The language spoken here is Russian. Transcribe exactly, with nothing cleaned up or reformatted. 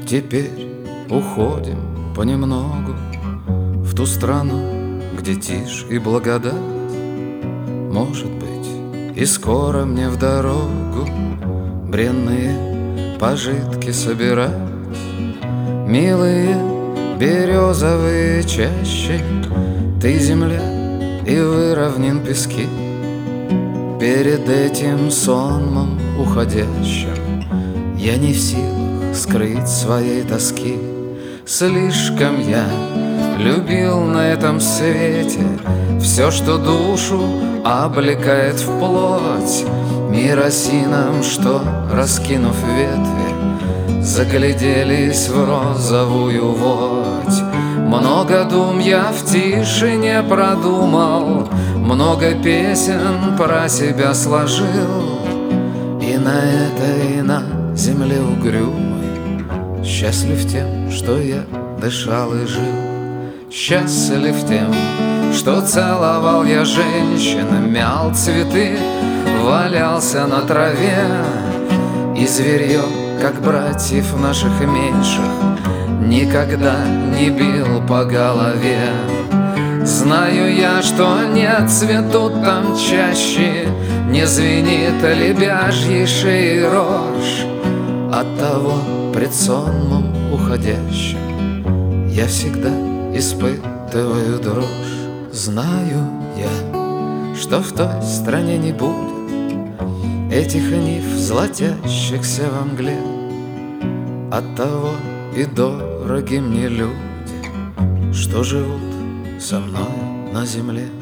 Теперь уходим понемногу в ту страну, где тишь и благодать. Может быть, и скоро мне в дорогу бренные пожитки собирать. Милые березовые чащи, ты земля и вы равнин пески. Перед этим сонмом уходящим я не в силах скрыть своей тоски. Слишком я любил на этом свете все, что душу облекает в плоть. Мир осинам, что, раскинув ветви, загляделись в розовую водь. Много дум я в тишине продумал, много песен про себя сложил. И на этой, на земле угрюмой счастлив тем, что я дышал и жил. Счастлив тем, что целовал я женщин, мял цветы, валялся на траве. И зверье, как братьев наших меньших, никогда не бил по голове. Знаю я, что не цветут там чаще, не звенит лебяжьей шеи рожь. Оттого пред сонмом уходящим я всегда испытываю дрожь. Знаю я, что в той стране не будет этих нив, золотящихся во мгле. Оттого и дороги мне люди, что живут со мной на земле.